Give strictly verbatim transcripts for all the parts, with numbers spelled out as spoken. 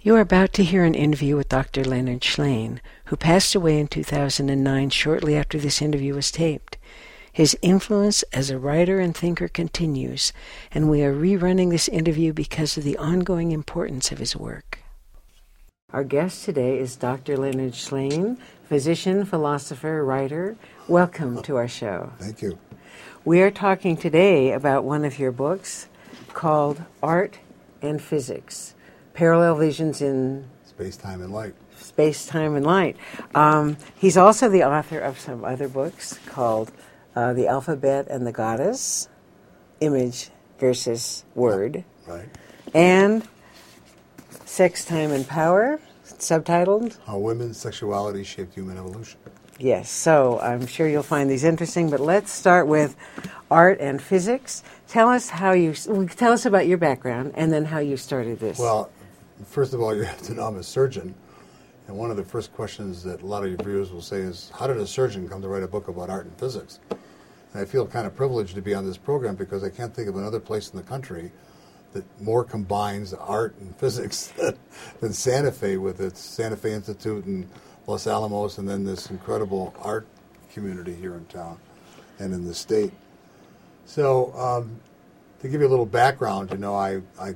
You are about to hear an interview with Doctor Leonard Shlain, who passed away in two thousand nine shortly after this interview was taped. His influence as a writer and thinker continues, and we are rerunning this interview because of the ongoing importance of his work. Our guest today is Doctor Leonard Shlain, physician, philosopher, writer. Welcome to our show. Thank you. We are talking today about one of your books called Art and Physics, Parallel Visions in Space, Time, and Light. Space, Time, and Light. Um, he's also the author of some other books called uh, The Alphabet and the Goddess, Image versus Word, Right. and Sex, Time, and Power, subtitled How Women's Sexuality Shaped Human Evolution. Yes, so I'm sure you'll find these interesting, but let's start with art and physics. Tell us how you, tell us about your background and then how you started this. Well, first of all, you have to know I'm a surgeon, and one of the first questions that a lot of your viewers will say is, how did a surgeon come to write a book about art and physics? And I feel kind of privileged to be on this program because I can't think of another place in the country that more combines art and physics than Santa Fe, with its Santa Fe Institute and Los Alamos, and then this incredible art community here in town and in the state. So um, to give you a little background, you know, I, I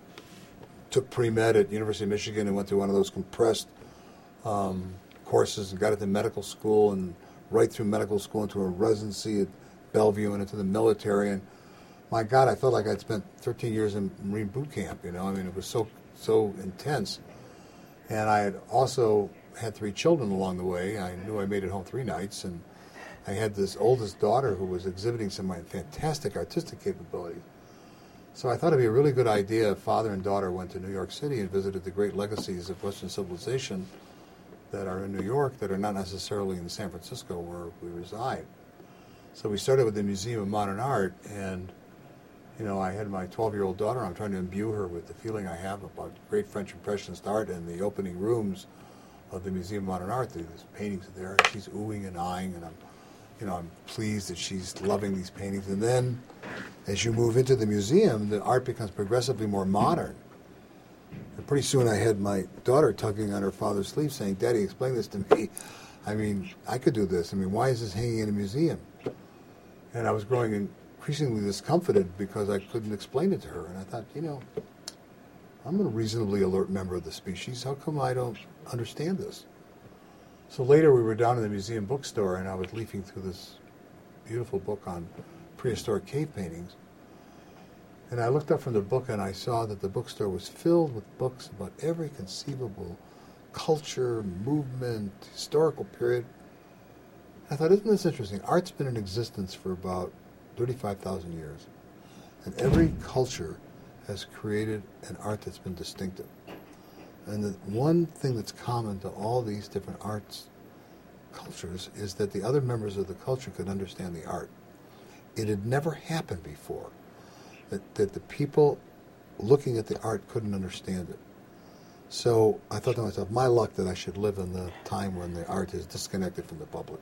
took pre-med at University of Michigan and went through one of those compressed um, courses and got into medical school, and right through medical school into a residency at Bellevue and into the military. And my God, I felt like I'd spent thirteen years in Marine boot camp, you know. I mean, it was so, so intense. And I had also had three children along the way. I knew I made it home three nights, and I had this oldest daughter who was exhibiting some of my fantastic artistic capabilities. So I thought it'd be a really good idea if father and daughter went to New York City and visited the great legacies of Western civilization that are in New York that are not necessarily in San Francisco where we reside. So we started with the Museum of Modern Art, and you know, I had my twelve-year-old daughter. I'm trying to imbue her with the feeling I have about great French Impressionist art and the opening rooms of the Museum of Modern Art. There's paintings there, and she's oohing and eyeing, and I'm, you know, I'm pleased that she's loving these paintings. And then, as you move into the museum, the art becomes progressively more modern. And pretty soon, I had my daughter tugging on her father's sleeve, saying, "Daddy, explain this to me. I mean, I could do this. I mean, why is this hanging in a museum?" And I was growing increasingly discomfited because I couldn't explain it to her. And I thought, you know, I'm a reasonably alert member of the species. How come I don't understand this? So later we were down in the museum bookstore, and I was leafing through this beautiful book on prehistoric cave paintings. And I looked up from the book, and I saw that the bookstore was filled with books about every conceivable culture, movement, historical period. I thought, isn't this interesting? Art's been in existence for about thirty-five thousand years. And every culture has created an art that's been distinctive. And the one thing that's common to all these different arts cultures is that the other members of the culture could understand the art. It had never happened before that, that the people looking at the art couldn't understand it. So I thought to myself, my luck that I should live in the time when the art is disconnected from the public.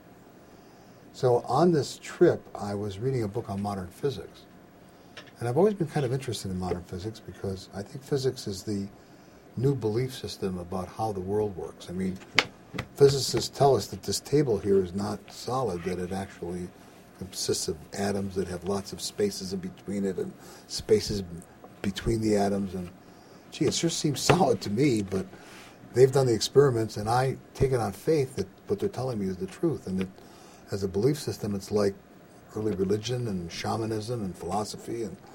So on this trip, I was reading a book on modern physics. And I've always been kind of interested in modern physics because I think physics is the new belief system about how the world works. I mean, physicists tell us that this table here is not solid, that it actually consists of atoms that have lots of spaces in between it and spaces between the atoms. And, gee, it sure seems solid to me, but they've done the experiments, and I take it on faith that what they're telling me is the truth. And that as a belief system, it's like early religion and shamanism and philosophy. And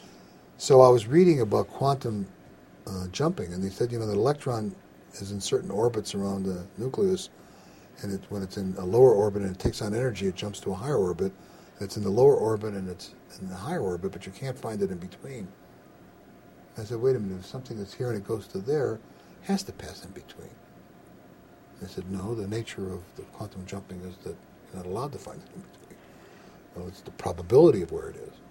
so I was reading about quantum uh, jumping, and they said, you know, the electron is in certain orbits around the nucleus, and it, when it's in a lower orbit and it takes on energy, it jumps to a higher orbit. It's in the lower orbit and it's in the higher orbit, but you can't find it in between. I said, wait a minute, if something that's here and it goes to there, it has to pass in between. They said, no, the nature of the quantum jumping is that you're not allowed to find it in between. Well, it's the probability of where it is.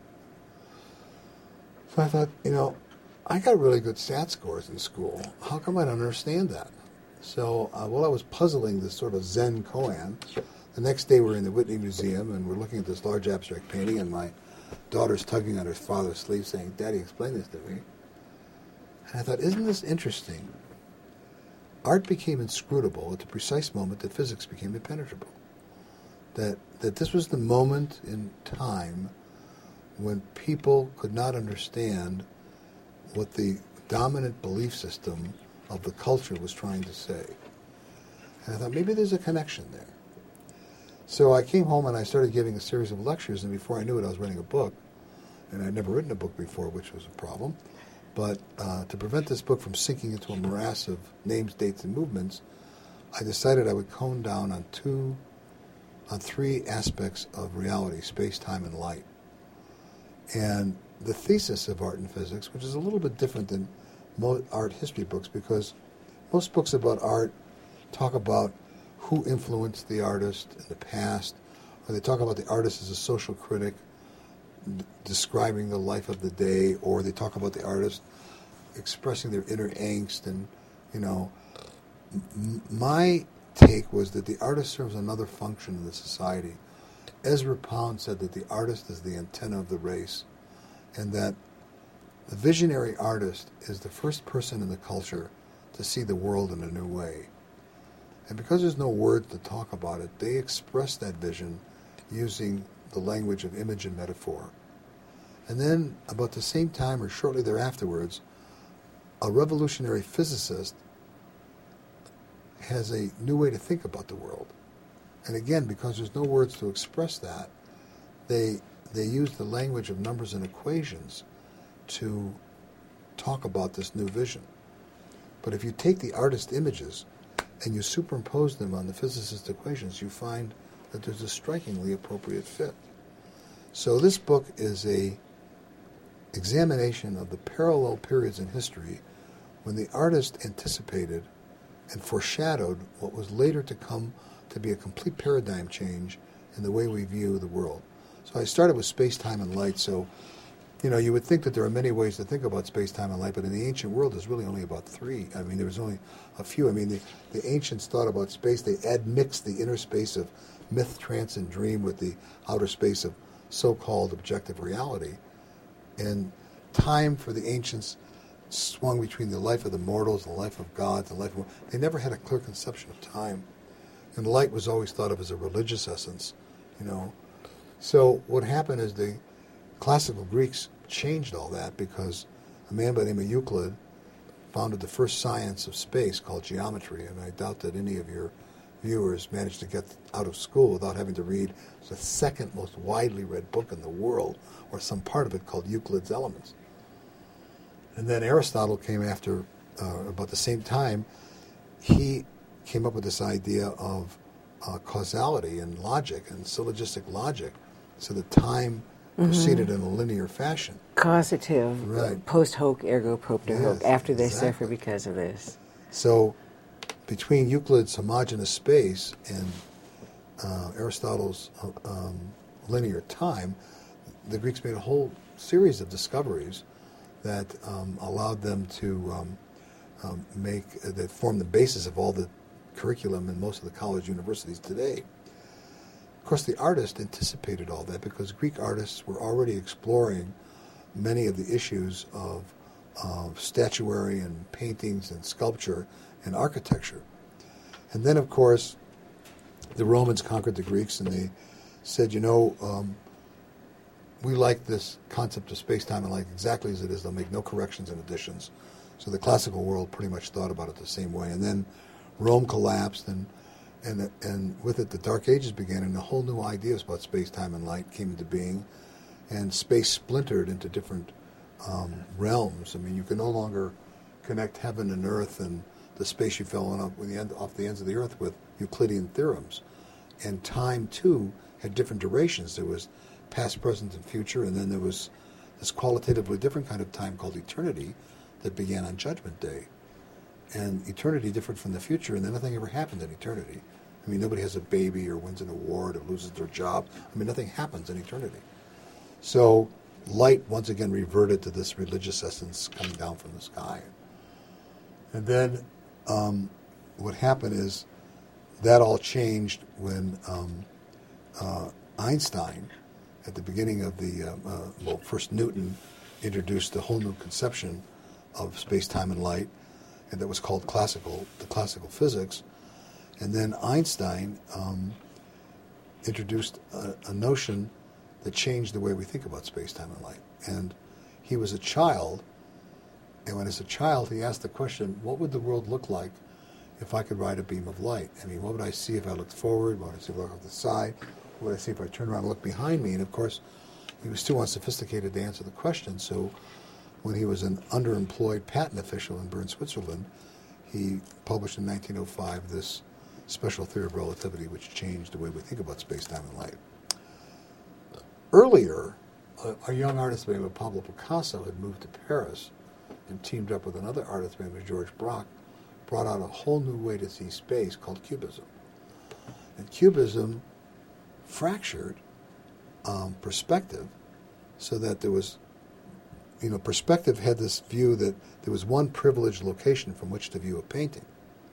So I thought, you know, I got really good stat scores in school. How come I don't understand that? So uh, while I was puzzling this sort of Zen koan, the next day we're in the Whitney Museum and we're looking at this large abstract painting, and my daughter's tugging on her father's sleeve saying, Daddy, explain this to me. And I thought, isn't this interesting? Art became inscrutable at the precise moment that physics became impenetrable. That, that this was the moment in time when people could not understand what the dominant belief system of the culture was trying to say. And I thought, maybe there's a connection there. So I came home and I started giving a series of lectures, and before I knew it, I was writing a book. And I'd never written a book before, which was a problem. But uh, to prevent this book from sinking into a morass of names, dates, and movements, I decided I would hone down on two, on three aspects of reality: space, time, and light. And the thesis of art and physics, which is a little bit different than most art history books, because most books about art talk about who influenced the artist in the past, or they talk about the artist as a social critic d- describing the life of the day, or they talk about the artist expressing their inner angst. And, you know, m- my take was that the artist serves another function in the society. Ezra Pound said that the artist is the antenna of the race, and that the visionary artist is the first person in the culture to see the world in a new way. And because there's no word to talk about it, they express that vision using the language of image and metaphor. And then, about the same time or shortly thereafterwards, a revolutionary physicist has a new way to think about the world. And again, because there's no words to express that, they they use the language of numbers and equations to talk about this new vision. But if you take the artist images and you superimpose them on the physicist equations, you find that there's a strikingly appropriate fit. So this book is a examination of the parallel periods in history when the artist anticipated and foreshadowed what was later to come to be a complete paradigm change in the way we view the world. So I started with space, time, and light. So, you know, you would think that there are many ways to think about space, time, and light, but in the ancient world, there's really only about three. I mean, there was only a few. I mean, the, the ancients thought about space. They admixed the inner space of myth, trance, and dream with the outer space of so-called objective reality. And time for the ancients swung between the life of the mortals, the life of gods, the life of... They never had a clear conception of time. And light was always thought of as a religious essence, you know. So what happened is the classical Greeks changed all that because a man by the name of Euclid founded the first science of space called geometry, and I doubt that any of your viewers managed to get out of school without having to read the second most widely read book in the world, or some part of it, called Euclid's Elements. And then Aristotle came after, uh, about the same time. He came up with this idea of uh, causality and logic and syllogistic logic, so that time mm-hmm. proceeded in a linear fashion. Causative, right. Post hoc ergo propter hoc, Yes, after they exactly. suffer because of this. So between Euclid's homogeneous space and uh, Aristotle's uh, um, linear time, the Greeks made a whole series of discoveries that um, allowed them to um, um, make, uh, that form the basis of all the curriculum in most of the college universities today. Of course, the artist anticipated all that because Greek artists were already exploring many of the issues of, of statuary and paintings and sculpture and architecture. And then, of course, the Romans conquered the Greeks, and they said, you know, um, we like this concept of space-time and light exactly as it is. They'll make no corrections and additions. So the classical world pretty much thought about it the same way. And then Rome collapsed, and and and with it the Dark Ages began, and a whole new ideas about space, time, and light came into being, and space splintered into different um, realms. I mean, you can no longer connect heaven and earth and the space you fell on off the, end, off the ends of the earth with Euclidean theorems. And time, too, had different durations. There was past, present, and future, and then there was this qualitatively different kind of time called eternity that began on Judgment Day. And eternity differed from the future, and then nothing ever happened in eternity. I mean, nobody has a baby or wins an award or loses their job. I mean, nothing happens in eternity. So light once again reverted to this religious essence coming down from the sky. And then um, what happened is that all changed when um, uh, Einstein, at the beginning of the, uh, uh, well, first Newton introduced a whole new conception of space-time and light, and that was called classical, the classical physics. And then Einstein um, introduced a, a notion that changed the way we think about space-time and light. And he was a child, and when as a child he asked the question, what would the world look like if I could ride a beam of light? I mean, what would I see if I looked forward? What would I see if I looked off the side? What would I see if I turned around and looked behind me? And of course, he was too unsophisticated to answer the question, so when he was an underemployed patent official in Bern, Switzerland, he published in nineteen oh five this special theory of relativity, which changed the way we think about space-time and light. Earlier, a, a young artist named Pablo Picasso had moved to Paris and teamed up with another artist named George Braque, brought out a whole new way to see space called Cubism. And Cubism fractured um, perspective so that there was, you know, perspective had this view that there was one privileged location from which to view a painting.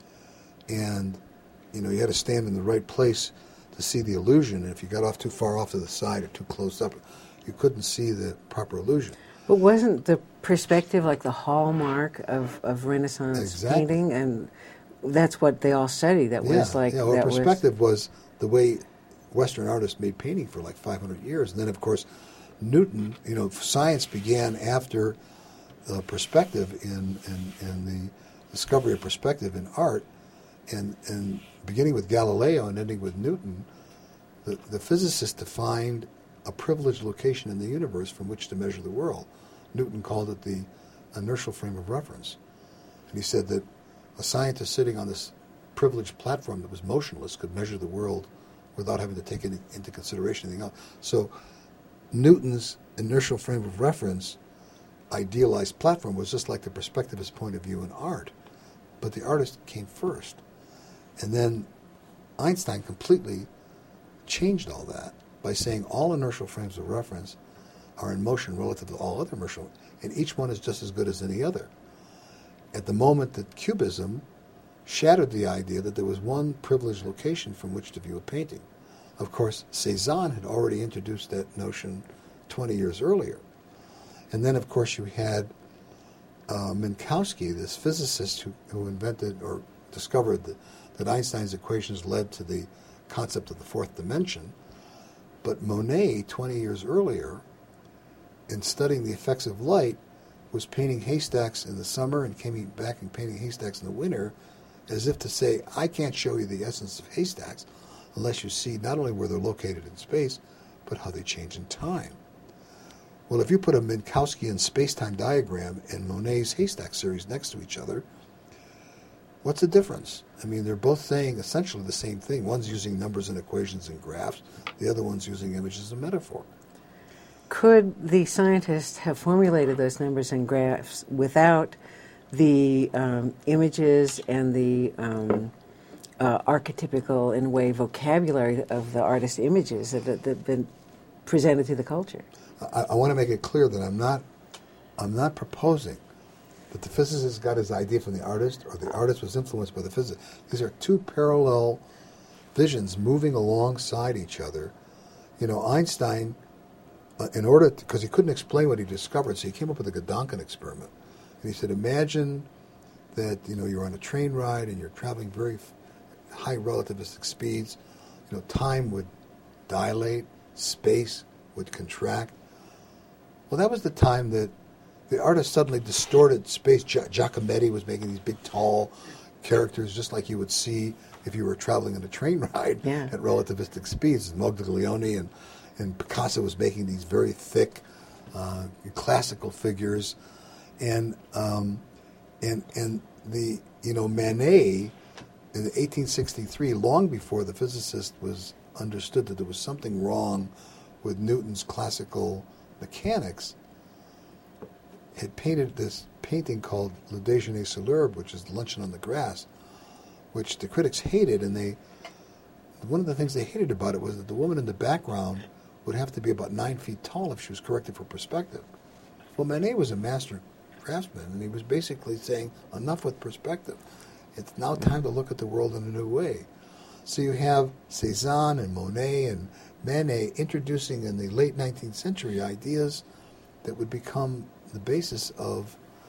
And, you know, you had to stand in the right place to see the illusion, and if you got off too far off to the side or too close up, you couldn't see the proper illusion. But wasn't the perspective like the hallmark of, of Renaissance Exactly. painting? And that's what they all studied. That yeah, was like... yeah, well, that perspective was, was the way Western artists made painting for like five hundred years. And then, of course, Newton, you know, science began after uh, perspective in, in, in the discovery of perspective in art, and, and beginning with Galileo and ending with Newton, the, the physicists defined a privileged location in the universe from which to measure the world. Newton called it the inertial frame of reference. And he said that a scientist sitting on this privileged platform that was motionless could measure the world without having to take any, into consideration anything else. So Newton's inertial frame of reference idealized platform was just like the perspectivist point of view in art. But the artist came first. And then Einstein completely changed all that by saying all inertial frames of reference are in motion relative to all other inertial, and each one is just as good as any other. At the moment that Cubism shattered the idea that there was one privileged location from which to view a painting. Of course, Cézanne had already introduced that notion twenty years earlier. And then, of course, you had uh, Minkowski, this physicist who, who invented or discovered that, that Einstein's equations led to the concept of the fourth dimension. But Monet, twenty years earlier, in studying the effects of light, was painting haystacks in the summer and came back and painting haystacks in the winter, as if to say, I can't show you the essence of haystacks unless you see not only where they're located in space, but how they change in time. Well, if you put a Minkowskian space-time diagram and Monet's haystack series next to each other, what's the difference? I mean, they're both saying essentially the same thing. One's using numbers and equations and graphs. The other one's using images and metaphor. Could the scientists have formulated those numbers and graphs without the um, images and the um, uh, archetypical, in a way, vocabulary of the artist's images that that have been presented to the culture? I, I want to make it clear that I'm not, I'm not proposing that the physicist got his idea from the artist or the artist was influenced by the physicist. These are two parallel visions moving alongside each other. You know, Einstein, uh, in order, because he couldn't explain what he discovered, so he came up with the Gedanken experiment. And he said, imagine that, you know, you're on a train ride and you're traveling very f- high relativistic speeds. You know, time would dilate, space would contract. Well, that was the time that the artist suddenly distorted space. Gi- Giacometti was making these big, tall characters, just like you would see if you were traveling on a train ride yeah. at relativistic speeds. Modigliani and, and Picasso was making these very thick, uh, classical figures, and um, and and the you know Manet in eighteen sixty-three, long before the physicist was understood that there was something wrong with Newton's classical mechanics, had painted this painting called Le Déjeuner sur l'herbe, which is Luncheon on the Grass, which the critics hated, and they one of the things they hated about it was that the woman in the background would have to be about nine feet tall if she was corrected for perspective. Well, Manet was a master craftsman, and he was basically saying, enough with perspective. It's now time to look at the world in a new way. So you have Cézanne and Monet and Manet introducing in the late nineteenth century ideas that would become the basis of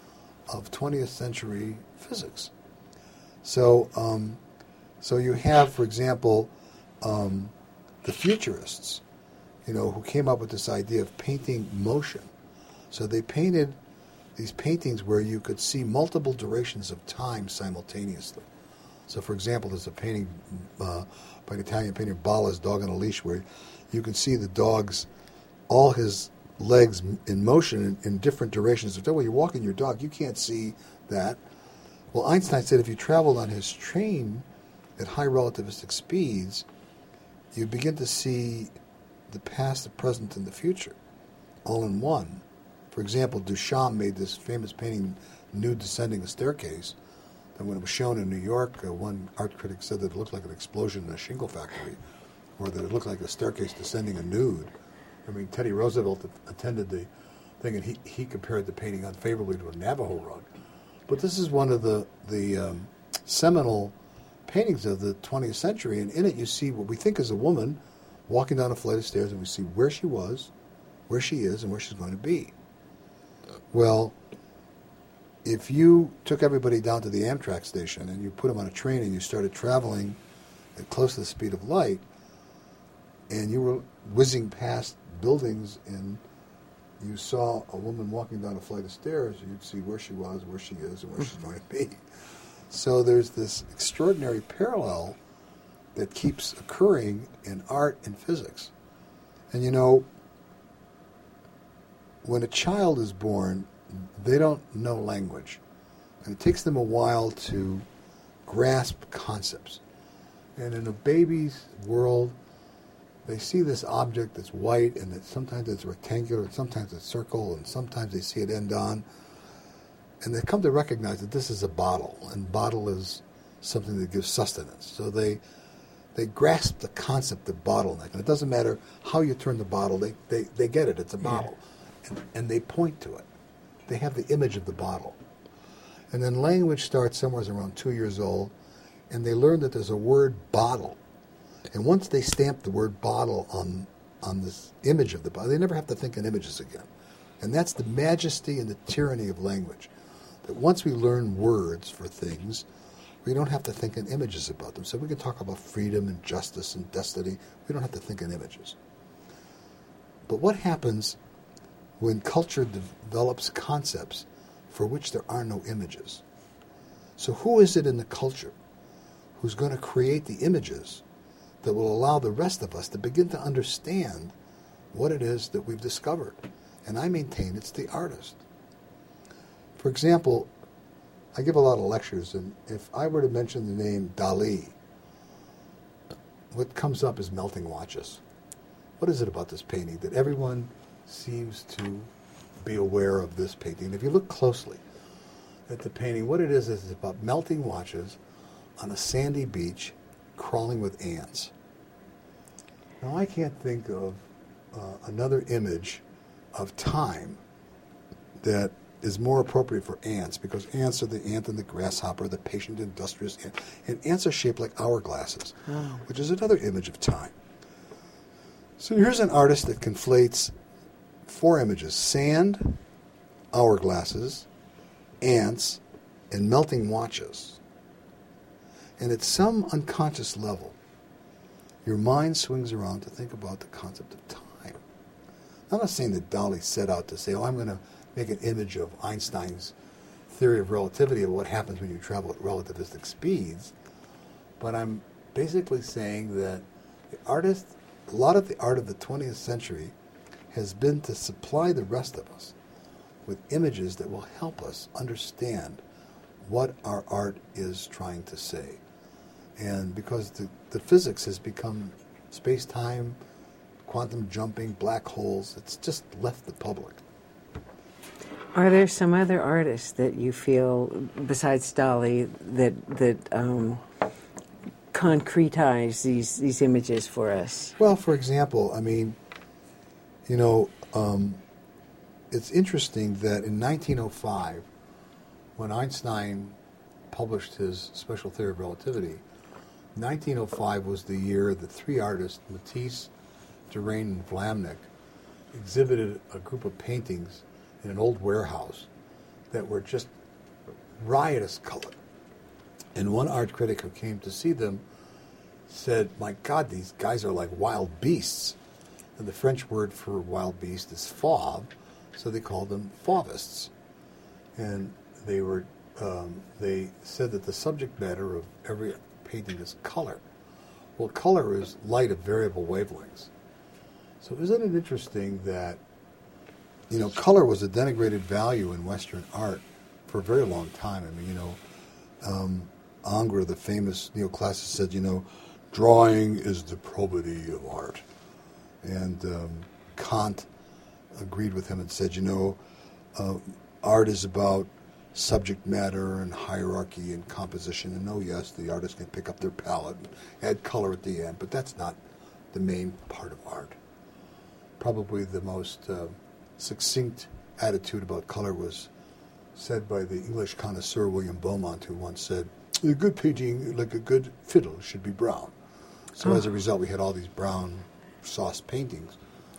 of twentieth century physics. So, um, so you have, for example, um, the futurists, you know, who came up with this idea of painting motion. So they painted these paintings where you could see multiple durations of time simultaneously. So, for example, there's a painting uh, by an Italian painter, Balla's Dog on a Leash, where you can see the dog's, all his legs in motion in, in different durations. So when you're walking your dog, you can't see that. Well, Einstein said if you traveled on his train at high relativistic speeds, you begin to see the past, the present, and the future all in one. For example, Duchamp made this famous painting, Nude Descending a Staircase, that when it was shown in New York, uh, one art critic said that it looked like an explosion in a shingle factory, or that it looked like a staircase descending a nude. I mean, Teddy Roosevelt attended the thing, and he, he compared the painting unfavorably to a Navajo rug. But this is one of the, the um, seminal paintings of the twentieth century, and in it you see what we think is a woman walking down a flight of stairs, and we see where she was, where she is, and where she's going to be. Well, if you took everybody down to the Amtrak station and you put them on a train and you started traveling at close to the speed of light, and you were whizzing past buildings and you saw a woman walking down a flight of stairs, you'd see where she was, where she is, and where she's going to be. So there's this extraordinary parallel that keeps occurring in art and physics. And you know, when a child is born, they don't know language. And it takes them a while to grasp concepts. And in a baby's world, they see this object that's white, and that sometimes it's rectangular, and sometimes it's circle, and sometimes they see it end on. And they come to recognize that this is a bottle, and bottle is something that gives sustenance. So they they grasp the concept of bottleneck. And it doesn't matter how you turn the bottle, they, they, they get it, it's a bottle. Yeah. And, and they point to it. They have the image of the bottle. And then language starts somewhere around two years old, and they learn that there's a word bottle. And once they stamp the word bottle on on this image of the bottle, they never have to think in images again. And that's the majesty and the tyranny of language. That once we learn words for things, we don't have to think in images about them. So we can talk about freedom and justice and destiny. We don't have to think in images. But what happens when culture develops concepts for which there are no images? So who is it in the culture who's going to create the images that will allow the rest of us to begin to understand what it is that we've discovered? And I maintain it's the artist. For example, I give a lot of lectures, and if I were to mention the name Dali, what comes up is Melting Watches. What is it about this painting that everyone seems to be aware of this painting? And if you look closely at the painting, what it is is it's about melting watches on a sandy beach crawling with ants. Now, I can't think of uh, another image of time that is more appropriate for ants, because ants are the ant and the grasshopper, the patient, industrious ant. And ants are shaped like hourglasses, oh. which is another image of time. So here's an artist that conflates four images: sand, hourglasses, ants, and melting watches. And at some unconscious level, your mind swings around to think about the concept of time. I'm not saying that Dali set out to say, oh, I'm going to make an image of Einstein's theory of relativity of what happens when you travel at relativistic speeds, but I'm basically saying that the artist, a lot of the art of the twentieth century has been to supply the rest of us with images that will help us understand what our art is trying to say. And because the, the physics has become space-time, quantum jumping, black holes, it's just left the public. Are there some other artists that you feel, besides Dali, that that um, concretize these, these images for us? Well, for example, I mean, you know, um, it's interesting that in nineteen oh five, when Einstein published his special theory of relativity, nineteen oh five was the year that three artists, Matisse, Derain, and Vlamnik, exhibited a group of paintings in an old warehouse that were just riotous color. And one art critic who came to see them said, my God, these guys are like wild beasts. And the French word for wild beast is fauve, so they called them fauvists. And they were, um, they said that the subject matter of every painting is color. Well, color is light of variable wavelengths. So isn't it interesting that, you know, color was a denigrated value in Western art for a very long time. I mean, you know, um, Ingres, the famous neoclassicist, said, you know, drawing is the probity of art. And um, Kant agreed with him and said, you know, uh, art is about subject matter and hierarchy and composition. And oh, yes, the artist can pick up their palette and add color at the end, but that's not the main part of art. Probably the most uh, succinct attitude about color was said by the English connoisseur William Beaumont, who once said, a good painting, like a good fiddle, should be brown. So oh. as a result, we had all these brown sauce paintings.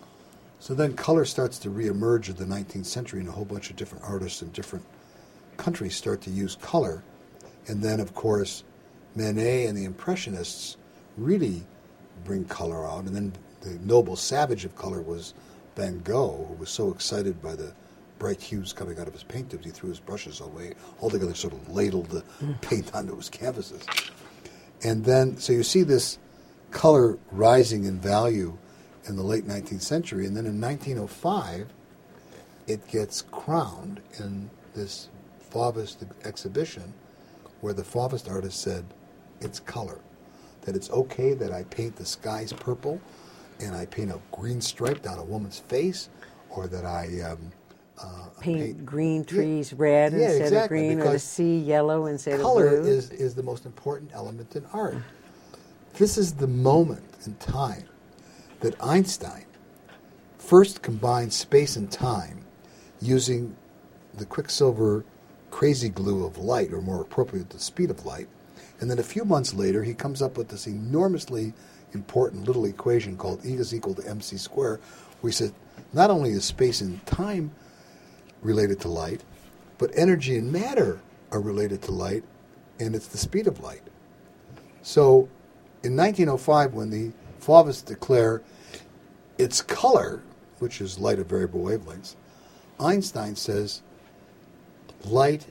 So then color starts to reemerge in the nineteenth century, and a whole bunch of different artists in different countries start to use color. And then, of course, Manet and the Impressionists really bring color out. And then the noble savage of color was Van Gogh, who was so excited by the bright hues coming out of his paint tubes, he threw his brushes away, altogether sort of ladled the mm. paint onto his canvases. And then, so you see this color rising in value in the late nineteenth century, and then in nineteen oh five, it gets crowned in this Fauvist exhibition where the Fauvist artist said, it's color. That it's okay that I paint the skies purple and I paint a green stripe down a woman's face, or that I um, uh, paint, paint green trees yeah, red yeah, instead exactly, of green, or the sea yellow instead of blue. Color is, is the most important element in art. This is the moment in time that Einstein first combined space and time using the Quicksilver crazy glue of light, or more appropriate, the speed of light. And then a few months later, he comes up with this enormously important little equation called E is equal to mc squared, where he said not only is space and time related to light, but energy and matter are related to light, and it's the speed of light. So in nineteen oh five, when the Fauvists declare its color, which is light of variable wavelengths, Einstein says light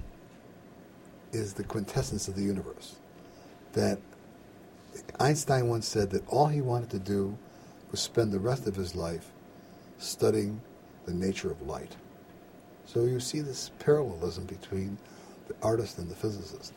is the quintessence of the universe. That Einstein once said that all he wanted to do was spend the rest of his life studying the nature of light. So you see this parallelism between the artist and the physicist.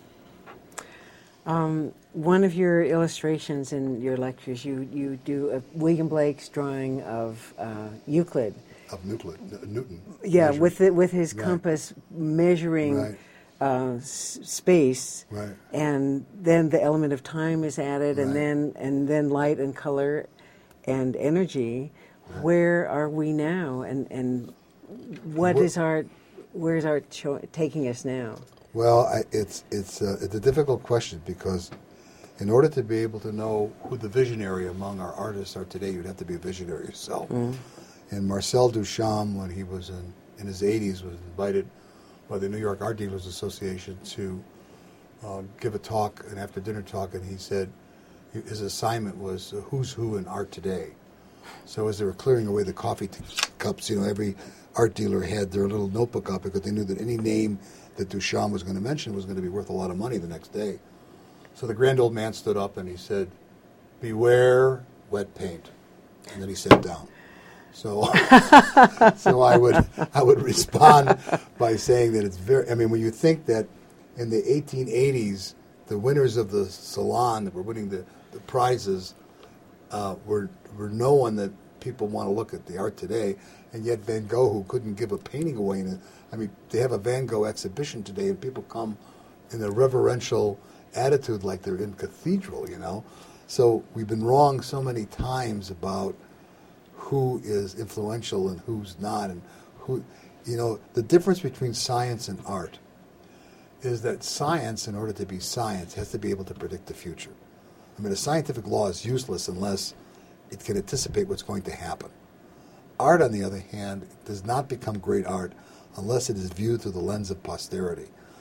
Um, one of your illustrations in your lectures, you, you do a William Blake's drawing of uh, Euclid. Of Euclid, Newton. Yeah, measuring. with the, with his right. compass measuring right. uh, s- space, right. and then the element of time is added, right. and then and then light and color and energy. Right. Where are we now, and and what We're, is art? Where is art show, taking us now? Well, I, it's it's uh, it's a difficult question, because in order to be able to know who the visionary among our artists are today, you'd have to be a visionary yourself. Mm. And Marcel Duchamp, when he was in, in his eighties, was invited by the New York Art Dealers Association to uh, give a talk, an after-dinner talk, and he said his assignment was uh, who's who in art today. So as they were clearing away the coffee t- cups, you know, every art dealer had their little notebook up, because they knew that any name that Duchamp was going to mention was going to be worth a lot of money the next day. So the grand old man stood up and he said, "Beware wet paint," and then he sat down. So, so I would I would respond by saying that it's very. I mean, when you think that in the eighteen eighties, the winners of the Salon that were winning the, the prizes uh, were were no one that people want to look at the art today, and yet Van Gogh, who couldn't give a painting away, in a, I mean, they have a Van Gogh exhibition today, and people come in a reverential attitude like they're in cathedral, you know. So we've been wrong so many times about who is influential and who's not, and who, you know, the difference between science and art is that science, in order to be science, has to be able to predict the future. I mean, a scientific law is useless unless it can anticipate what's going to happen. Art, on the other hand, does not become great art unless it is viewed through the lens of posterity.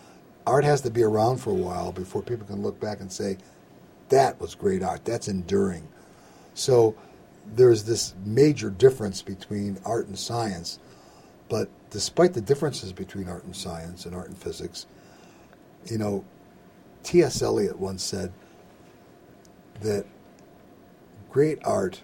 art has to be around for a while before people can look back and say, that was great art, that's enduring. So there's this major difference between art and science, but despite the differences between art and science and art and physics, you know, T S Eliot once said that great art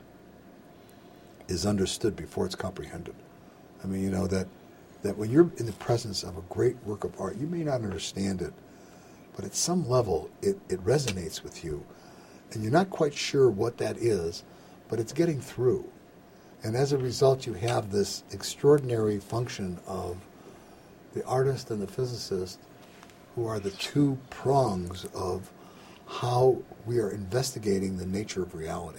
is understood before it's comprehended. I mean, you know, that, that when you're in the presence of a great work of art, you may not understand it, but at some level it, it resonates with you. And you're not quite sure what that is, but it's getting through. And as a result, you have this extraordinary function of the artist and the physicist, who are the two prongs of how we are investigating the nature of reality.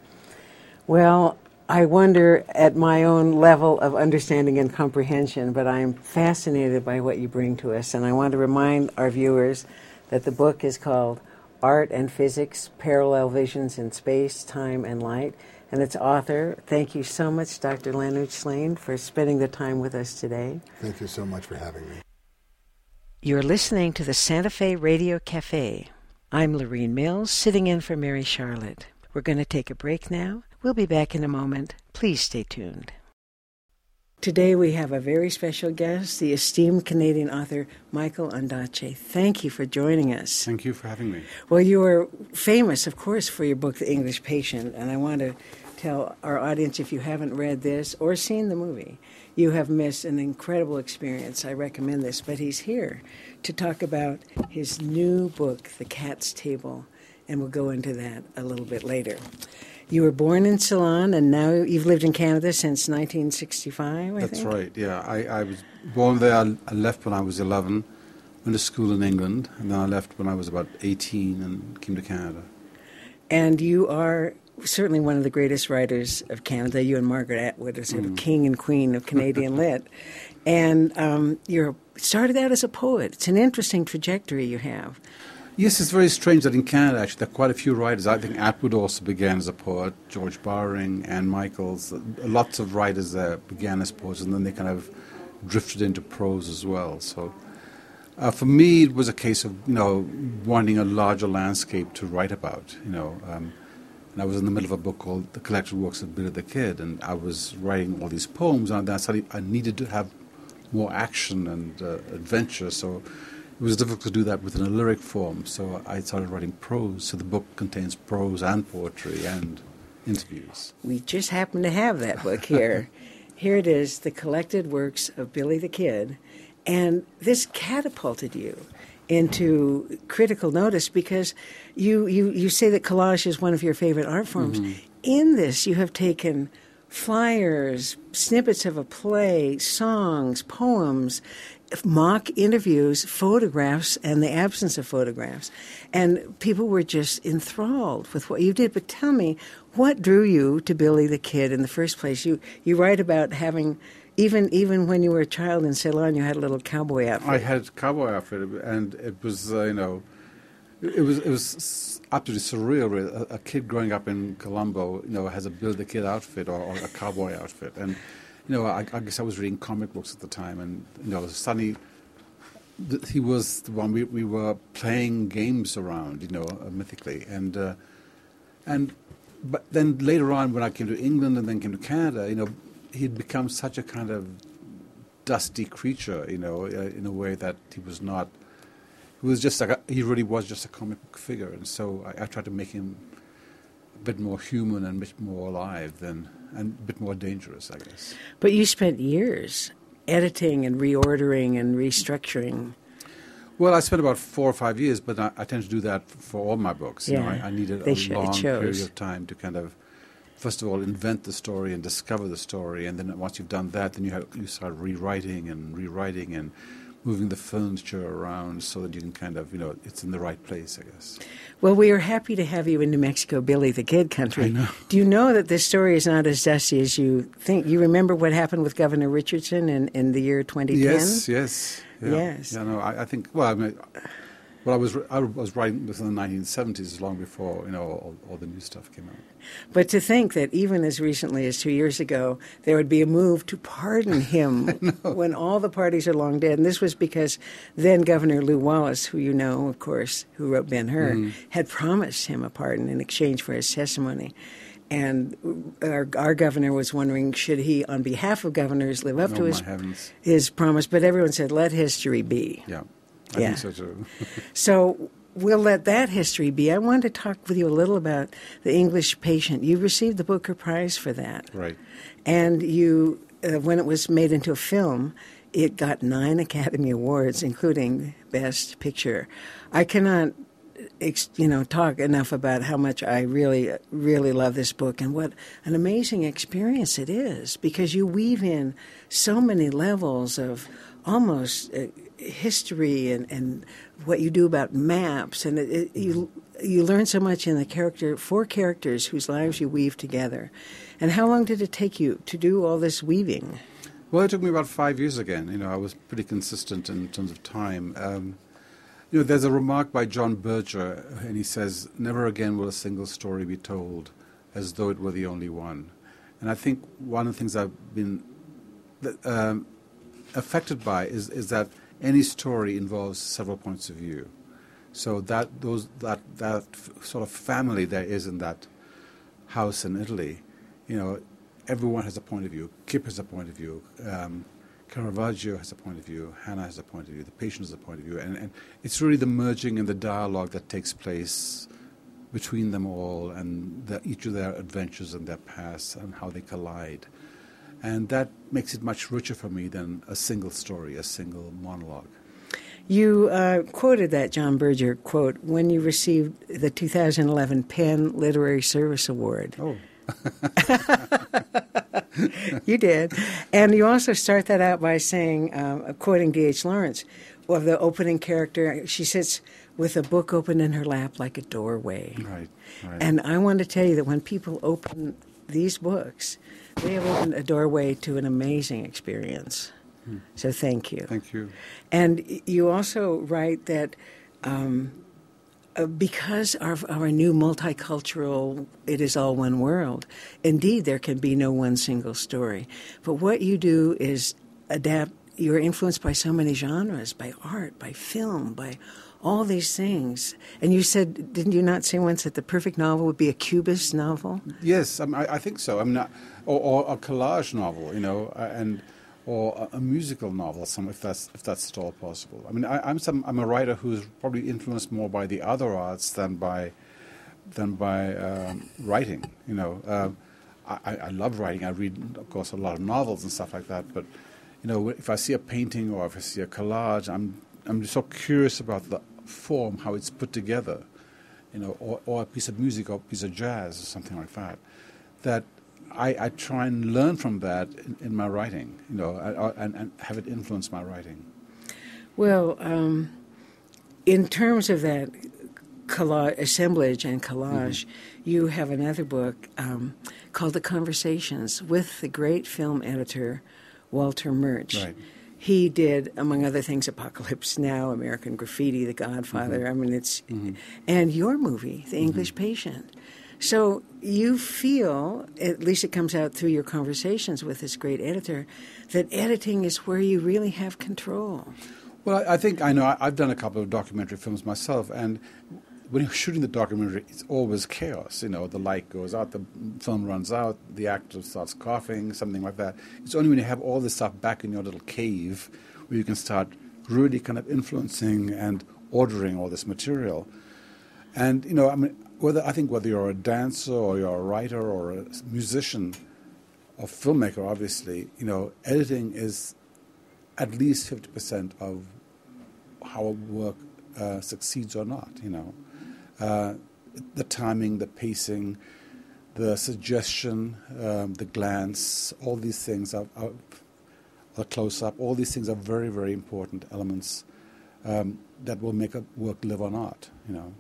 Well, I wonder at my own level of understanding and comprehension, but I'm fascinated by what you bring to us. And I want to remind our viewers that the book is called Art and Physics, Parallel Visions in Space, Time, and Light. And its author, thank you so much, Doctor Leonard Shlain, for spending the time with us today. Thank you so much for having me. You're listening to the Santa Fe Radio Cafe. I'm Lorene Mills, sitting in for Mary Charlotte. We're going to take a break now. We'll be back in a moment. Please stay tuned. Today we have a very special guest, the esteemed Canadian author Michael Ondaatje. Thank you for joining us. Thank you for having me. Well, you are famous, of course, for your book, The English Patient, and I want to tell our audience, if you haven't read this or seen the movie, you have missed an incredible experience. I recommend this, but he's here to talk about his new book, The Cat's Table, and we'll go into that a little bit later. You were born in Ceylon, and now you've lived in Canada since nineteen sixty-five, I That's think? right, yeah. I, I was born there. I, I left when I was eleven, went to school in England, and then I left when I was about eighteen and came to Canada. And you are certainly one of the greatest writers of Canada. You and Margaret Atwood are sort of Mm. king and queen of Canadian lit. And um, you started out as a poet. It's an interesting trajectory you have. Yes, it's very strange that in Canada, actually, there are quite a few writers. I think Atwood also began as a poet, George Bowring, Anne Michaels. Lots of writers there began as poets, and then they kind of drifted into prose as well. So uh, for me, it was a case of, you know, wanting a larger landscape to write about, you know. Um, and I was in the middle of a book called The Collected Works of Billy the Kid, and I was writing all these poems, and I decided I needed to have more action and uh, adventure, so it was difficult to do that within a lyric form, so I started writing prose. So the book contains prose and poetry and interviews. We just happen to have that book here. Here it is, The Collected Works of Billy the Kid. And this catapulted you into critical notice because you, you, you say that collage is one of your favorite art forms. Mm-hmm. In this, you have taken flyers, snippets of a play, songs, poems, mock interviews, photographs, and the absence of photographs. And people were just enthralled with what you did. But tell me, what drew you to Billy the Kid in the first place? You you write about having, even even when you were a child in Ceylon, you had a little cowboy outfit. I had a cowboy outfit, and it was, uh, you know, it was it was absolutely surreal. Really. A, a kid growing up in Colombo, you know, has a Billy the Kid outfit or, or a cowboy outfit, and you know, I, I guess I was reading comic books at the time, and you know, suddenly th- he was the one we, we were playing games around, you know, uh, mythically, and uh, and but then later on, when I came to England and then came to Canada, you know, he'd become such a kind of dusty creature, you know, uh, in a way that he was not. He was just like a, he really was just a comic book figure, and so I, I tried to make him a bit more human and a bit more alive than. And a bit more dangerous, I guess. But you spent years editing and reordering and restructuring. Well, I spent about four or five years, but I, I tend to do that for all my books. Yeah, you know, I, I needed they a sh- long period of time to kind of, first of all, invent the story and discover the story, and then once you've done that, then you have, you start rewriting and rewriting and moving the furniture around so that you can kind of, you know, it's in the right place, I guess. Well, we are happy to have you in New Mexico, Billy the Kid country. I know. Do you know that this story is not as dusty as you think? You remember what happened with Governor Richardson in, in the year twenty ten? Yes, yes. Yeah. Yes. Yeah, no, I, I think, well, I mean, Well, I was I was writing this in the nineteen seventies, long before you know all, all the new stuff came out. But to think that even as recently as two years ago, there would be a move to pardon him when all the parties are long dead. And this was because then Governor Lew Wallace, who you know, of course, who wrote Ben-Hur, mm-hmm. had promised him a pardon in exchange for his testimony. And our, our governor was wondering, should he, on behalf of governors, live up oh, to his, his promise? But everyone said, let history be. Yeah, I yeah. think so too. So we'll let that history be. I wanted to talk with you a little about The English Patient. You received the Booker Prize for that. Right. And you, uh, when it was made into a film, it got nine Academy Awards, including Best Picture. I cannot, you know, talk enough about how much I really, really love this book and what an amazing experience it is, because you weave in so many levels of almost uh, history and, and what you do about maps, and it, it, you you learn so much in the character, four characters whose lives you weave together. And how long did it take you to do all this weaving? Well, it took me about five years again. You know, I was pretty consistent in terms of time. Um, you know, there's a remark by John Berger, and he says, "Never again will a single story be told as though it were the only one." And I think one of the things I've been um, affected by is, is that any story involves several points of view. So that those that that sort of family there is in that house in Italy, you know, everyone has a point of view. Kip has a point of view. Um, Caravaggio has a point of view. Hannah has a point of view. The patient has a point of view. And, and it's really the merging and the dialogue that takes place between them all, and the, each of their adventures and their pasts and how they collide. And that makes it much richer for me than a single story, a single monologue. You uh, quoted that John Berger quote when you received the two thousand eleven Penn Literary Service Award. Oh. You did. And you also start that out by saying, um, quoting D H Lawrence, of the opening character, she sits with a book open in her lap like a doorway. Right, right. And I want to tell you that when people open these books, they have opened a doorway to an amazing experience. Hmm. So thank you. Thank you. And you also write that um, uh, because of our new multicultural, it is all one world, indeed there can be no one single story. But what you do is adapt. You're influenced by so many genres, by art, by film, by all these things. And you said, didn't you not say once that the perfect novel would be a Cubist novel? Yes, I, mean, I, I think so. I mean, uh, or, or a collage novel, you know, uh, and or a, a musical novel, some if that's if that's at all possible. I mean, I, I'm some I'm a writer who's probably influenced more by the other arts than by than by um, writing. You know, uh, I, I love writing. I read, of course, a lot of novels and stuff like that. But you know, if I see a painting or if I see a collage, I'm I'm just so curious about the form, how it's put together, you know, or, or a piece of music or a piece of jazz or something like that, that I, I try and learn from that in, in my writing, you know, I, and, and have it influence my writing. Well, um, in terms of that collage, assemblage and collage, mm-hmm. you have another book um, called The Conversations with the great film editor Walter Murch. Right. He did, among other things, Apocalypse Now, American Graffiti, The Godfather. Mm-hmm. I mean, it's mm-hmm. and your movie, The English mm-hmm. Patient. So you feel, at least it comes out through your conversations with this great editor, that editing is where you really have control. Well, I think I know. I've done a couple of documentary films myself, and when you're shooting the documentary, it's always chaos. You know, the light goes out, the film runs out, the actor starts coughing, something like that. It's only when you have all this stuff back in your little cave where you can start really kind of influencing and ordering all this material. And, you know, I mean, whether I think whether you're a dancer or you're a writer or a musician or filmmaker, obviously, you know, editing is at least fifty percent of how a work uh, succeeds or not, you know. Uh, the timing, the pacing, the suggestion, um, the glance, all these things are, are the close-up, all these things are very, very important elements um, that will make a work live on art, you know.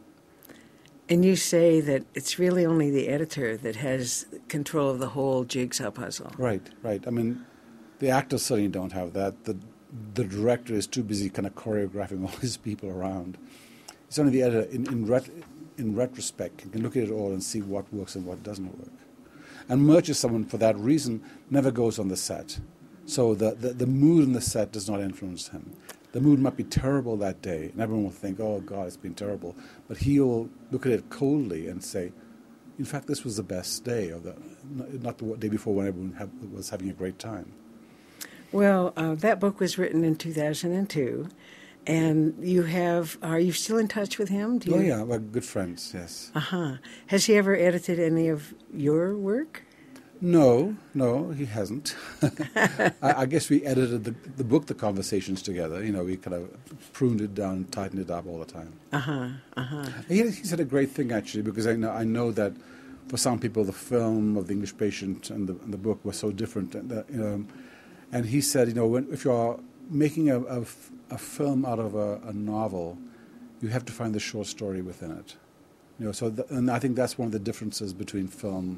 And you say that it's really only the editor that has control of the whole jigsaw puzzle. Right, right. I mean, the actors certainly don't have that. The the director is too busy kind of choreographing all these people around. It's only the editor in in, ret, in retrospect can look at it all and see what works and what doesn't work. And Murch is someone, for that reason, never goes on the set. So the, the, the mood in the set does not influence him. The mood might be terrible that day, and everyone will think, oh, God, it's been terrible. But he'll look at it coldly and say, in fact, this was the best day, or the, not the day before when everyone have, was having a great time. Well, uh, that book was written in two thousand two, and you have, are you still in touch with him? Do you? Oh, yeah, we're good friends, yes. Uh-huh. Has he ever edited any of your work? No, no, he hasn't. I, I guess we edited the, the book, The Conversations, together. You know, we kind of pruned it down and tightened it up all the time. Uh-huh, uh-huh. He, he said a great thing, actually, because I know, I know that for some people the film of The English Patient and the, and the book were so different. And, uh, you know, and he said, you know, when, if you're making a, a, a film out of a, a novel, you have to find the short story within it. You know, so the, and I think that's one of the differences between film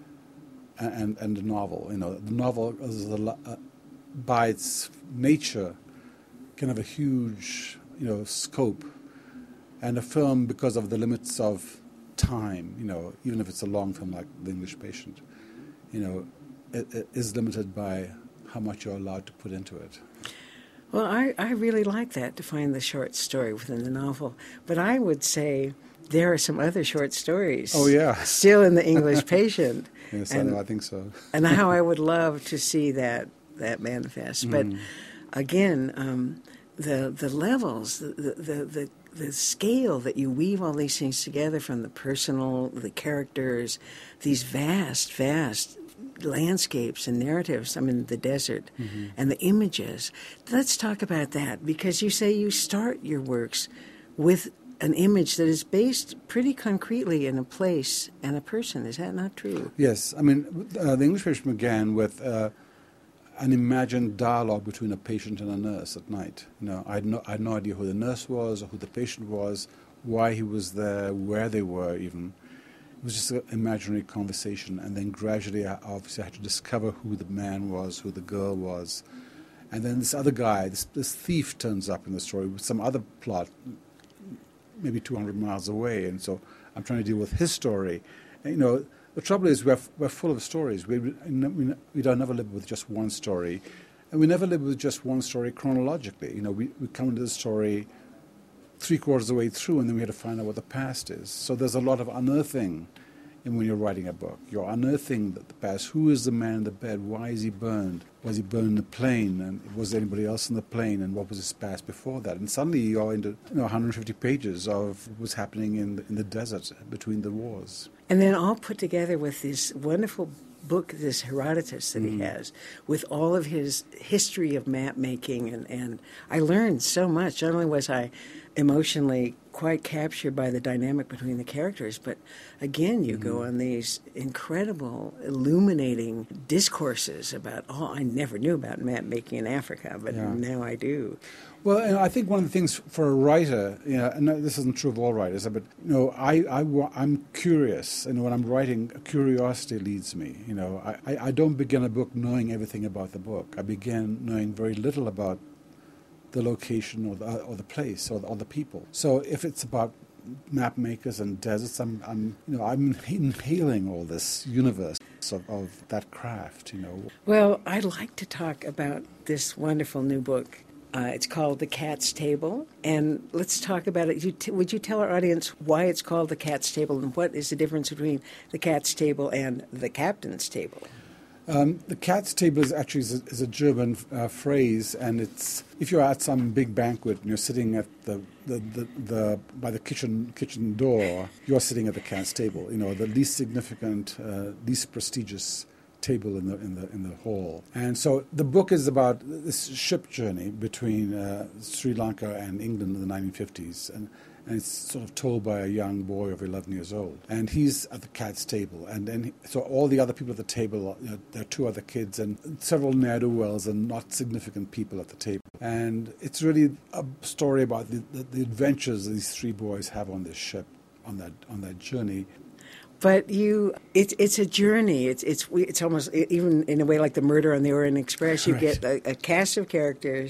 and and the novel. You know, the novel is a, uh, by its nature can have a huge, you know, scope, and a film, because of the limits of time, you know, even if it's a long film like The English Patient, you know, it, it is limited by how much you're allowed to put into it. Well, I, I really like that, to find the short story within the novel. But I would say there are some other short stories. Oh, yeah. Still in The English Patient. Yes, and, I know, I think so. And how I would love to see that that manifest. But Mm. again, um, the the levels, the, the the the scale that you weave all these things together, from the personal, the characters, these vast, vast landscapes and narratives, I mean, the desert, Mm-hmm. and the images. Let's talk about that, because you say you start your works with an image that is based pretty concretely in a place and a person. Is that not true? Yes, I mean, uh, The English Patient began with uh, an imagined dialogue between a patient and a nurse at night. You know, I had no, I had no idea who the nurse was, or who the patient was, why he was there, where they were even. It was just an imaginary conversation, and then gradually, I obviously, I had to discover who the man was, who the girl was. And then this other guy, this, this thief turns up in the story with some other plot, maybe two hundred miles away, and so I'm trying to deal with his story. And, you know, the trouble is we're, we're full of stories. We, we, we don't never live with just one story, and we never live with just one story chronologically. You know, we, we come into the story three quarters of the way through, and then we have to find out what the past is. So there's a lot of unearthing in when you're writing a book. You're unearthing the, the past. Who is the man in the bed? Why is he burned? Was he burned in the plane? And was there anybody else in the plane? And what was his past before that? And suddenly you're into, you know, one hundred fifty pages of what was happening in the, in the desert between the wars. And then all put together with this wonderful book, this Herodotus that he has, with all of his history of map making. And, and I learned so much. Not only was I emotionally quite captured by the dynamic between the characters, but again, you go on these incredible, illuminating discourses about, oh, I never knew about map making in Africa, but Yeah. now I do. Well, and I think one of the things for a writer, you know, and this isn't true of all writers, but you know, I, I I'm curious, and when I'm writing, curiosity leads me. You know, I, I, I don't begin a book knowing everything about the book. I begin knowing very little about the location or the or the place or the, or the people. So if it's about map makers and deserts, I'm, I'm you know I'm inhaling all this universe of, of that craft. You know. Well, I'd like to talk about this wonderful new book. Uh, it's called The Cat's Table, and let's talk about it. You t- would you tell our audience why it's called The Cat's Table, and what is the difference between The Cat's Table and The Captain's Table? Um, the cat's table is actually is a, is a German uh, phrase, and it's if you're at some big banquet and you're sitting at the, the, the, the by the kitchen kitchen door, you're sitting at the cat's table. You know, the least significant, uh, least prestigious table in the in the in the hall. And so the book is about this ship journey between uh, Sri Lanka and England in the nineteen fifties, and. And it's sort of told by a young boy of eleven years old. And he's at the cat's table. And then, he, so all the other people at the table, you know, there are two other kids and several ne'er-do-wells and not significant people at the table. And it's really a story about the, the, the adventures these three boys have on this ship, on that on that journey. But you, it's it's a journey. It's it's it's almost even in a way like the Murder on the Orient Express. You Right. get a, a cast of characters,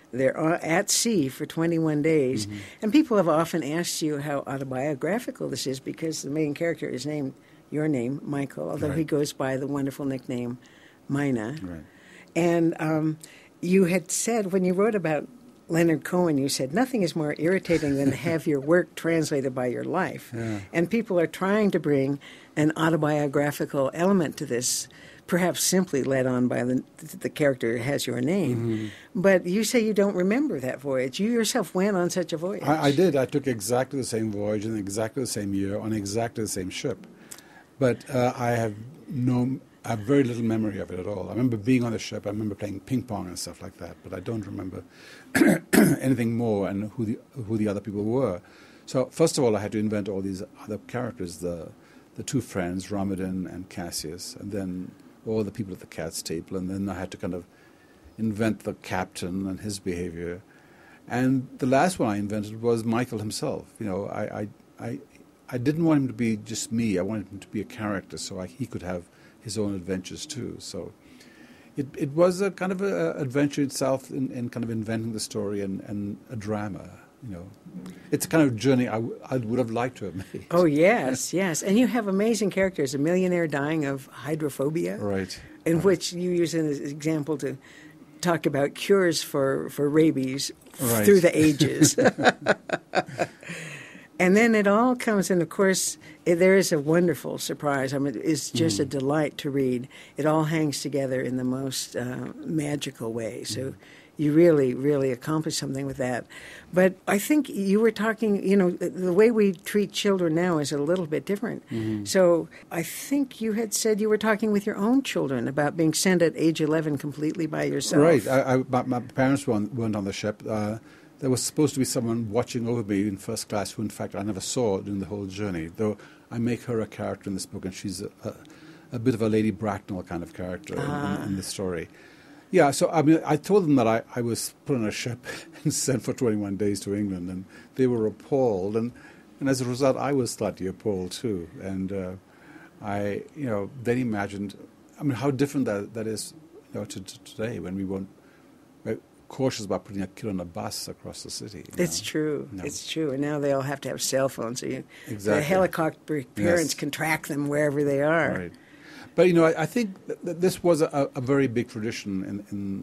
they're at sea for twenty-one days. Mm-hmm. And people have often asked you how autobiographical this is because the main character is named, your name, Michael, although right. he goes by the wonderful nickname Mina. Right. And um, you had said, when you wrote about Leonard Cohen, you said, nothing is more irritating than to have your work translated by your life. Yeah. And people are trying to bring an autobiographical element to this, perhaps simply led on by the, the character who has your name. Mm-hmm. But you say you don't remember that voyage. You yourself went on such a voyage. I, I did. I took exactly the same voyage in exactly the same year on exactly the same ship. But uh, I have no... I have very little memory of it at all. I remember being on the ship. I remember playing ping pong and stuff like that. But I don't remember anything more and who the who the other people were. So first of all, I had to invent all these other characters: the the two friends, Ramadan and Cassius, and then all the people at the cat's table. And then I had to kind of invent the captain and his behavior. And the last one I invented was Michael himself. You know, I I I, I didn't want him to be just me. I wanted him to be a character, so I, he could have his own adventures too. So it it was a kind of an adventure itself in, in kind of inventing the story and, and a drama, you know. It's a kind of journey I, w- I would have liked to have made. Oh, yes, yes. And you have amazing characters. A millionaire dying of hydrophobia. Right. In right. which you use an example to talk about cures for, for rabies right. through the ages. And then it all comes, and of course, it, there is a wonderful surprise. I mean, it's just mm. a delight to read. It all hangs together in the most uh, magical way. So mm. you really, really accomplish something with that. But I think you were talking, you know, the, the way we treat children now is a little bit different. Mm-hmm. So I think you had said you were talking with your own children about being sent at age eleven completely by yourself. Right. I, I, my, my parents weren't, weren't on the ship. Uh, There was supposed to be someone watching over me in first class who, in fact, I never saw during the whole journey, though I make her a character in this book, and she's a, a, a bit of a Lady Bracknell kind of character ah. in, in the story. Yeah, so, I mean, I told them that I, I was put on a ship and sent for twenty-one days to England, and they were appalled, and, and as a result, I was slightly appalled, too. And uh, I, you know, then imagined, I mean, how different that, that is, you know, to, to today when we weren't cautious about putting a kid on a bus across the city. It's know? true. No. It's true. And now they all have to have cell phones. So you, exactly. the helicopter parents yes. can track them wherever they are. Right. But, you know, I, I think that this was a, a very big tradition in, in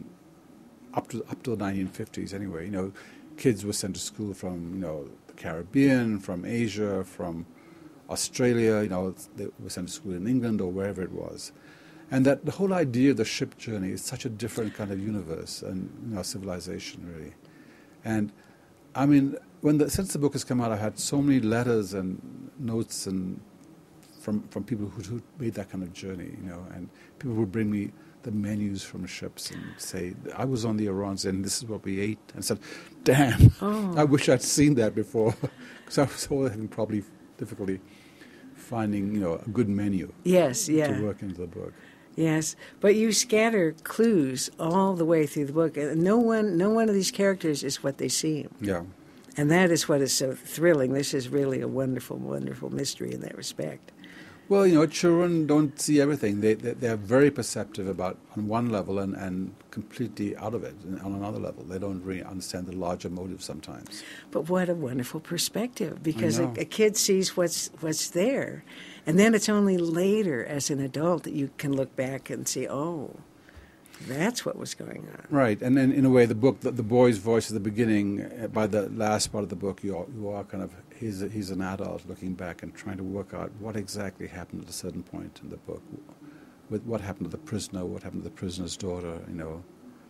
up to up to the nineteen fifties anyway. You know, kids were sent to school from, you know, the Caribbean, from Asia, from Australia. You know, they were sent to school in England or wherever it was. And that the whole idea of the ship journey is such a different kind of universe and, you know, civilization, really. And, I mean, when the, since the book has come out, I've had so many letters and notes and from from people who, who made that kind of journey, you know, and people would bring me the menus from ships and say, I was on the Oron's and this is what we ate. And I said, damn, oh. I wish I'd seen that before, because I was always having probably difficulty finding, you know, a good menu yes, yeah. to work into the book. Yes, but you scatter clues all the way through the book. And no one, no one of these characters is what they seem. Yeah. And that is what is so thrilling. This is really a wonderful, wonderful mystery in that respect. Well, you know, children don't see everything. They, they, they're very perceptive about, on one level, and, and completely out of it on another level. They don't really understand the larger motive sometimes. But what a wonderful perspective, because a, a kid sees what's what's there. And then it's only later, as an adult, that you can look back and see, oh, that's what was going on. Right, and then in a way, the book, the, the boy's voice at the beginning, uh, by the last part of the book, you are, you are kind of, he's, a, he's an adult looking back and trying to work out what exactly happened at a certain point in the book. With what happened to the prisoner, what happened to the prisoner's daughter, you know.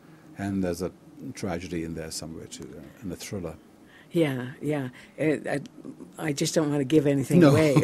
And there's a tragedy in there somewhere, too, uh, and a thriller. Yeah, yeah. It, I, I just don't want to give anything no. away.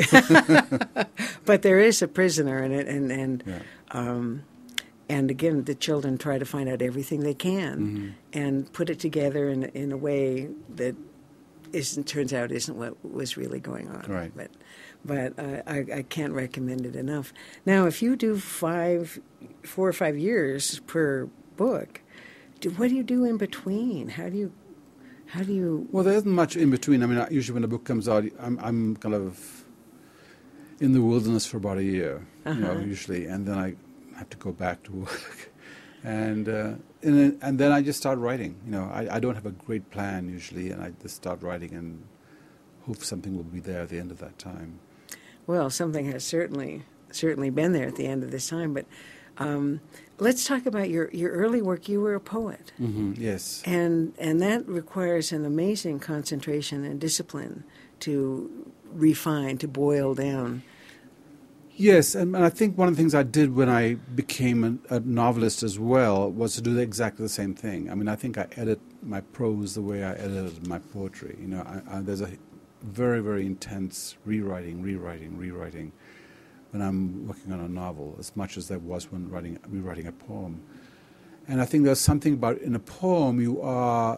But there is a prisoner in it, and and yeah. um, and again, the children try to find out everything they can mm-hmm. and put it together in in a way that isn't turns out isn't what was really going on. Right. But but uh, I I can't recommend it enough. Now, if you do five, four or five years per book, do, what do you do in between? How do you How do you... Well, there isn't much in between. I mean, usually when a book comes out, I'm, I'm kind of in the wilderness for about a year, uh-huh. you know, usually, and then I have to go back to work. And uh, and, and then I just start writing. You know, I, I don't have a great plan usually, and I just start writing and hope something will be there at the end of that time. Well, something has certainly certainly been there at the end of this time. But um, let's talk about your, your early work. You were a poet. Mm-hmm, yes. And and that requires an amazing concentration and discipline to refine, to boil down. Yes, and, and I think one of the things I did when I became a, a novelist as well was to do exactly the same thing. I mean, I think I edit my prose the way I edited my poetry. You know, I, I, there's a very, very intense rewriting, rewriting, rewriting when I'm working on a novel, as much as there was when writing, rewriting a poem. And I think there's something about in a poem you are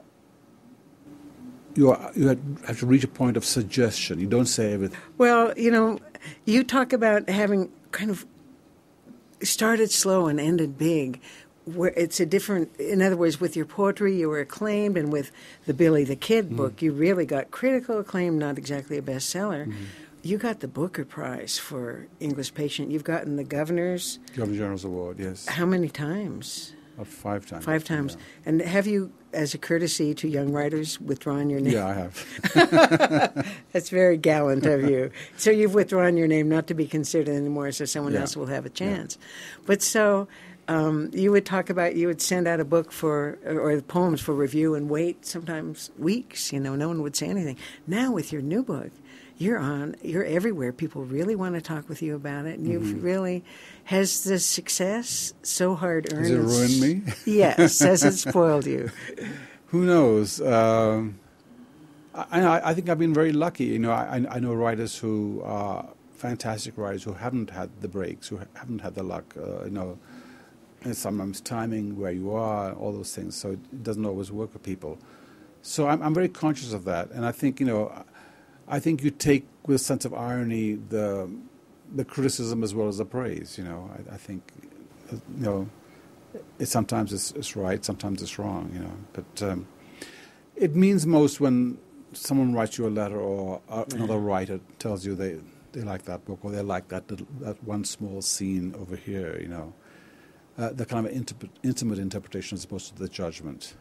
you are you have to reach a point of suggestion. You don't say everything. Well, you know, you talk about having kind of started slow and ended big, where it's a different, in other words, with your poetry you were acclaimed, and with the Billy the Kid mm-hmm. book you really got critical acclaim, not exactly a bestseller. Mm-hmm. You got the Booker Prize for English Patient. You've gotten the Governor's... Governor General's Award, yes. How many times? Uh, five times. Five times. Yeah. And have you, as a courtesy to young writers, withdrawn your name? Yeah, I have. That's very gallant of you. So you've withdrawn your name not to be considered anymore, so someone yeah. else will have a chance. Yeah. But so um, you would talk about, you would send out a book for, or, or poems for review and wait sometimes weeks, you know, no one would say anything. Now with your new book, you're on, you're everywhere. People really want to talk with you about it. And you've mm-hmm. really, has the success so hard earned? Has it ruined me? Yes. Has it spoiled you? Who knows? Um, I, I think I've been very lucky. You know, I, I know writers who are fantastic writers who haven't had the breaks, who haven't had the luck, uh, you know, and sometimes timing, where you are, all those things. So it doesn't always work for people. So I'm, I'm very conscious of that. And I think, you know, I think you take with a sense of irony the the criticism as well as the praise. You know, I, I think, you know, it sometimes it's, it's right, sometimes it's wrong. You know, but um, it means most when someone writes you a letter or uh, another writer tells you they they like that book or they like that little, that one small scene over here. You know, uh, the kind of intimate, intimate interpretation as opposed to the judgment.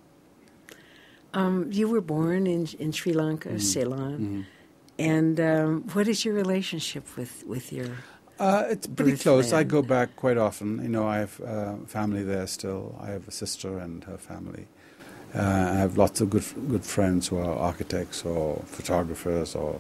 Um, you were born in in Sri Lanka, mm-hmm. Ceylon, mm-hmm. and um, what is your relationship with with your? Uh, it's pretty close. Land? I go back quite often. You know, I have uh, family there still. I have a sister and her family. Uh, I have lots of good good friends who are architects or photographers or,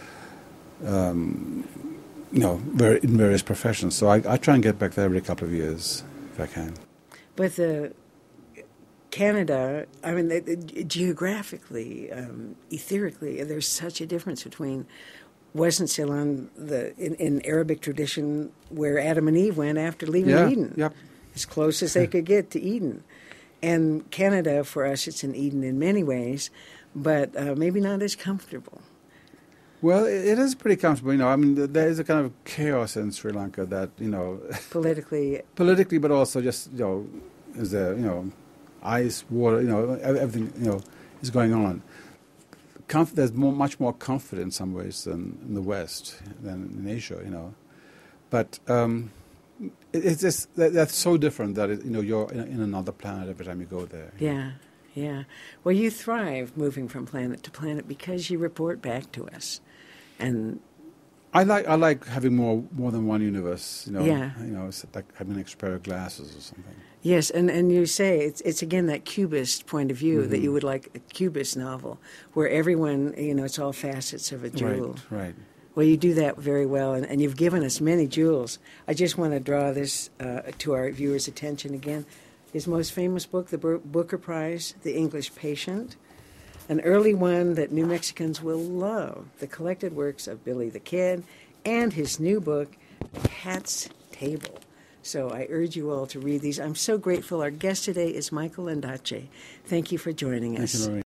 um, you know, very, in various professions. So I, I try and get back there every couple of years if I can. But the Canada, I mean, the, the, geographically, um, etherically, there's such a difference between, wasn't Ceylon the in, in Arabic tradition where Adam and Eve went after leaving yeah, Eden, yep. as close as they could get to Eden. And Canada, for us, it's an Eden in many ways, but uh, maybe not as comfortable. Well, it is pretty comfortable. You know, I mean, there is a kind of chaos in Sri Lanka that, you know, politically, politically, but also just, you know, is there, you know, ice, water, you know, everything, you know, is going on. Comf- there's more, much more comfort in some ways than in the West, than in Asia, you know. But um, it, it's just, that, that's so different that, it, you know, you're in, in another planet every time you go there. Yeah, yeah. Well, you thrive moving from planet to planet because you report back to us. And I like I like having more more than one universe, you know. Yeah. You know, it's like having an extra pair of glasses or something. Yes, and, and you say it's it's again that cubist point of view, mm-hmm. that you would like a cubist novel where everyone, you know, it's all facets of a jewel. Right, right. Well, you do that very well, and, and you've given us many jewels. I just want to draw this uh, to our viewers' attention again. His most famous book, the Booker Prize, The English Patient, an early one that New Mexicans will love, the collected works of Billy the Kid, and his new book, Cat's Table. So I urge you all to read these. I'm so grateful. Our guest today is Michael Ondaatje. Thank you for joining us. Thank you, Lorraine.